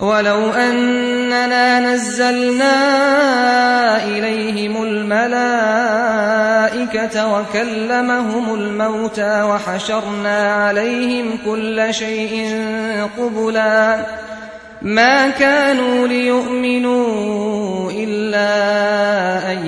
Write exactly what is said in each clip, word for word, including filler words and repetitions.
ولو أننا نزلنا إليهم الملائكة وكلمهم الموتى وحشرنا عليهم كل شيء قبلا ما كانوا ليؤمنوا إلا أن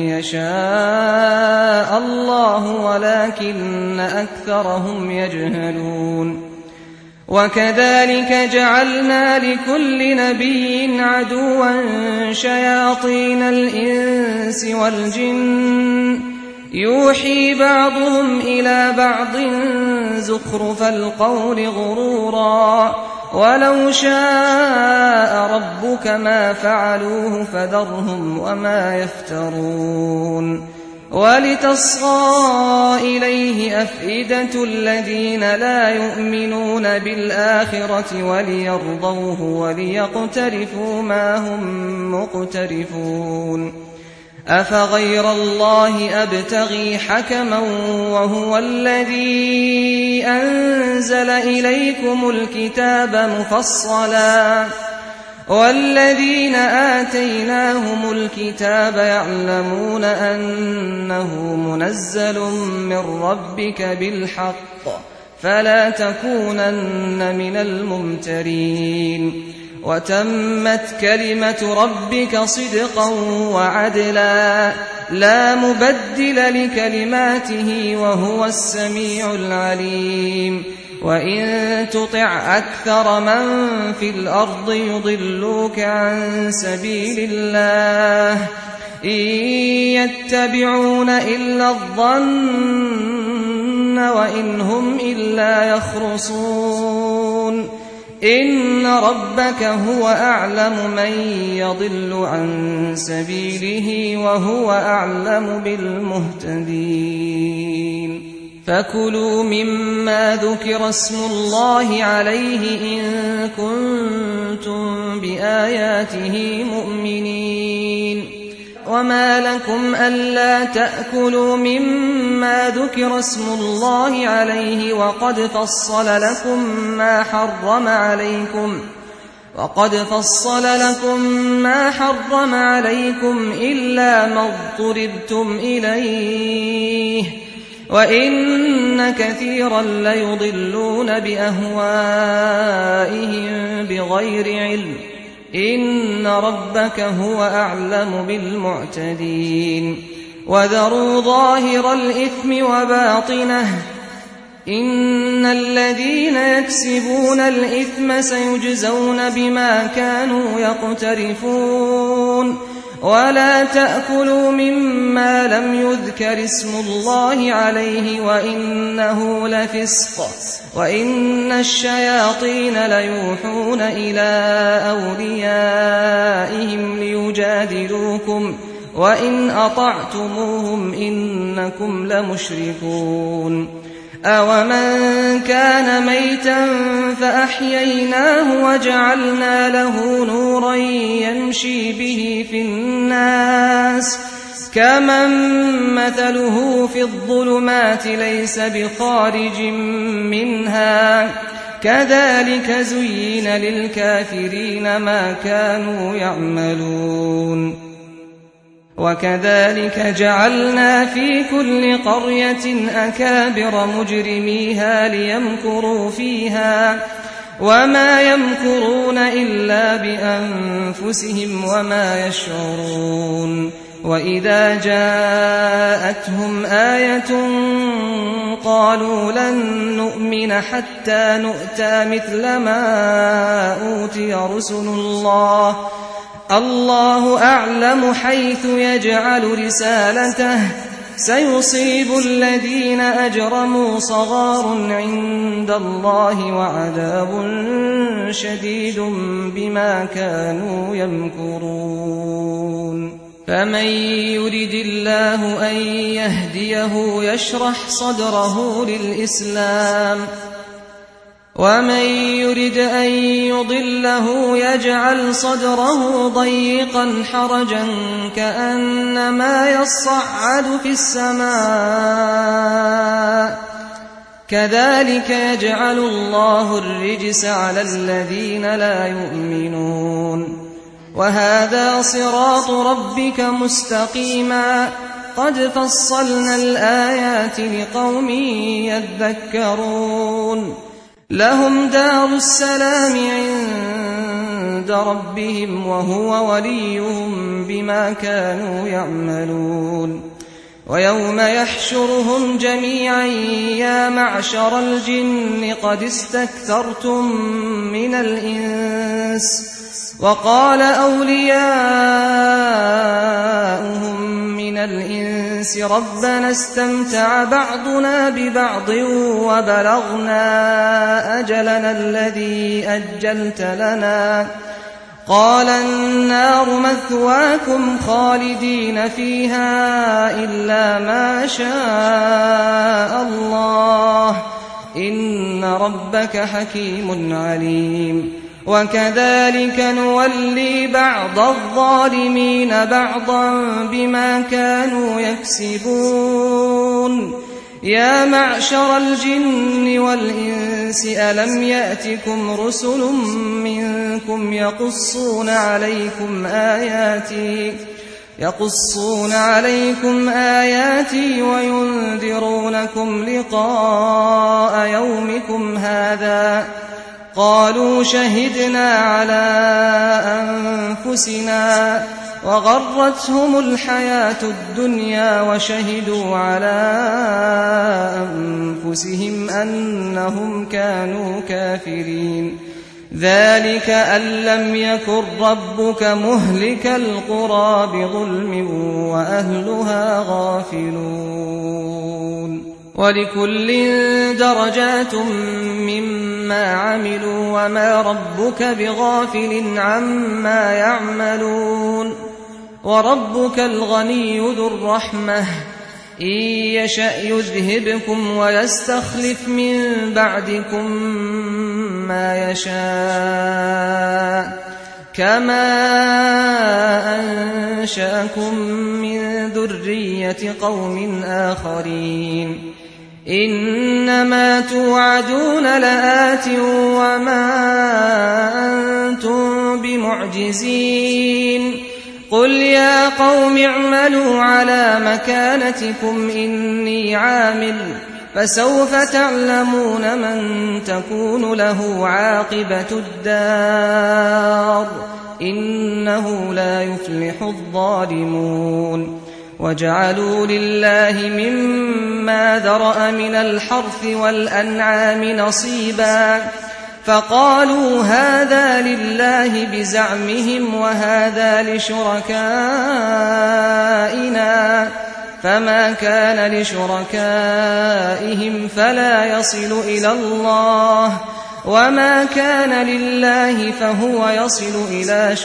يشاء الله ولكن أكثرهم يجهلون. وكذلك جعلنا لكل نبي عدوا شياطين الإنس والجن يوحي بعضهم إلى بعض زخرف القول غرورا ولو شاء ربك ما فعلوه فذرهم وما يفترون. ولتصغى إليه أفئدة الذين لا يؤمنون بالآخرة وليرضوه وليقترفوا ما هم مقترفون. أفغير الله أبتغي حكما وهو الذي أنزل إليكم الكتاب مفصلا والذين آتيناهم الكتاب يعلمون أنه منزل من ربك بالحق فلا تكونن من الممترين. وتمت كلمة ربك صدقا وعدلا لا مبدل لكلماته وهو السميع العليم. وإن تطع أكثر من في الأرض يضلوك عن سبيل الله إن يتبعون إلا الظن وإن هم إلا يخرصون. إن ربك هو أعلم من يضل عن سبيله وهو أعلم بالمهتدين. فكلوا مما ذكر اسم الله عليه إن كنتم بآياته مؤمنين. وما لكم ألا تأكلوا مما ذكر اسم الله عليه وقد فصل لكم ما حرم عليكم وقد فصل لكم ما حرم عليكم إلا ما اضطررتم إليه وإن كثيرا ليضلون بأهوائهم بغير علم. إن ربك هو أعلم بالمعتدين. وذروا ظاهر الإثم وباطنه إن الذين يكسبون الإثم سيجزون بما كانوا يقترفون. ولا تأكلوا مما لم يذكر اسم الله عليه وإنه لفسق وإن الشياطين ليوحون إلى أوليائهم ليجادلوكم وإن أطعتموهم إنكم لمشركون. أومن كان ميتا فأحييناه وجعلنا له نورا يمشي به في الناس كمن مثله في الظلمات ليس بخارج منها كذلك زين للكافرين ما كانوا يعملون. وكذلك جعلنا في كل قرية أكابر مجرميها ليمكروا فيها وما يمكرون إلا بأنفسهم وما يشعرون. وإذا جاءتهم آية قالوا لن نؤمن حتى نؤتى مثل ما أوتي رسل الله الله أعلم حيث يجعل رسالته سيصيب الذين أجرموا صغار عند الله وعذاب شديد بما كانوا يمكرون. فمن يرد الله أن يهديه يشرح صدره للإسلام ومن يرد أن يضله يجعل صدره ضيقا حرجا كأنما يصعد في السماء كذلك يجعل الله الرجس على الذين لا يؤمنون وهذا صراط ربك مستقيما قد فصلنا الآيات لقوم يذكرون لهم دار السلام عند ربهم وهو وليهم بما كانوا يعملون ويوم يحشرهم جميعا يا معشر الجن قد استكثرتم من الإنس وقال أولياؤهم من الإنس ربنا استمتع بعضنا ببعض وبلغنا أجلنا الذي أجلت لنا قال النار مثواكم خالدين فيها إلا ما شاء الله إن ربك حكيم عليم وكذلك نولي بعض الظالمين بعضا بما كانوا يكسبون يا معشر الجن والإنس ألم يأتكم رسل منكم يقصون عليكم آياتي يقصون عليكم آياتي وينذرونكم لقاء يومكم هذا قالوا شهدنا على أنفسنا وغرتهم الحياة الدنيا وشهدوا على أنفسهم أنهم كانوا كافرين ذلك أن لم يكن ربك مهلك القرى بظلم وأهلها غافلون ولكل درجات مما عملوا وما ربك بغافل عما يعملون وربك الغني ذو الرحمة إن يشأ يذهبكم ويستخلف من بعدكم ما يشاء كما أنشأكم من ذرية قوم آخرين إنما توعدون لآت وما أنتم بمعجزين قل يا قوم اعملوا على مكانتكم إني عامل فسوف تعلمون من تكون له عاقبة الدار إنه لا يفلح الظالمون وجعلوا لله مما ذرأ من الحرث والأنعام نصيبا فقالوا هذا لله بزعمهم وهذا لشركائنا فما كان لشركائهم فلا يصل إلى الله وما كان لله فهو يصل إلى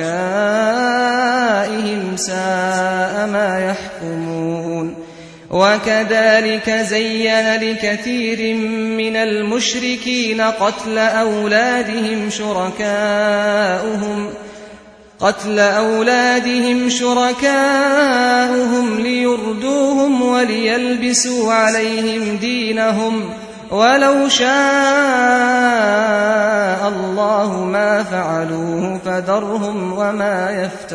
شركائهم ساء ما يحكمون وكذلك زين لكثير من المشركين قتل أولادهم شركاؤهم قتل أولادهم شركاؤهم ليردوهم وليلبسوا عليهم دينهم ولو شاء الله ما فعلوه فذرهم وما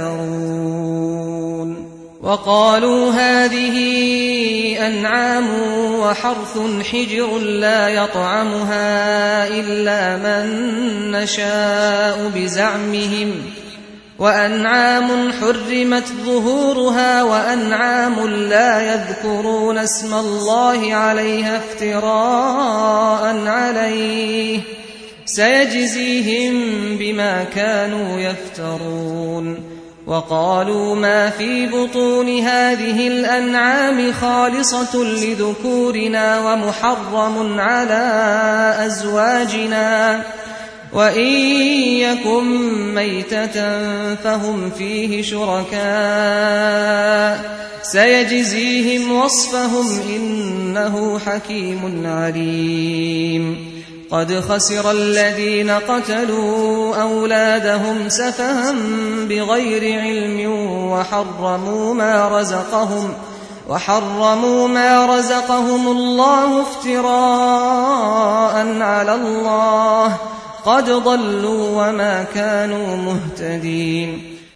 يفترون وقالوا هذه أنعام وحرث حجر لا يطعمها إلا من نشاء بزعمهم وأنعام حرمت ظهورها وأنعام لا يذكرون اسم الله عليها افتراء عليه سيجزيهم بما كانوا يفترون وقالوا ما في بطون هذه الأنعام خالصة لذكورنا ومحرم على أزواجنا وإن يكن ميتة فهم فيه شركاء سيجزيهم وصفهم إنه حكيم عليم قد خسر الذين قتلوا أولادهم سفها بغير علم وحرموا ما رزقهم وحرموا ما رزقهم الله افتراء على الله قد ضلوا وما كانوا مهتدين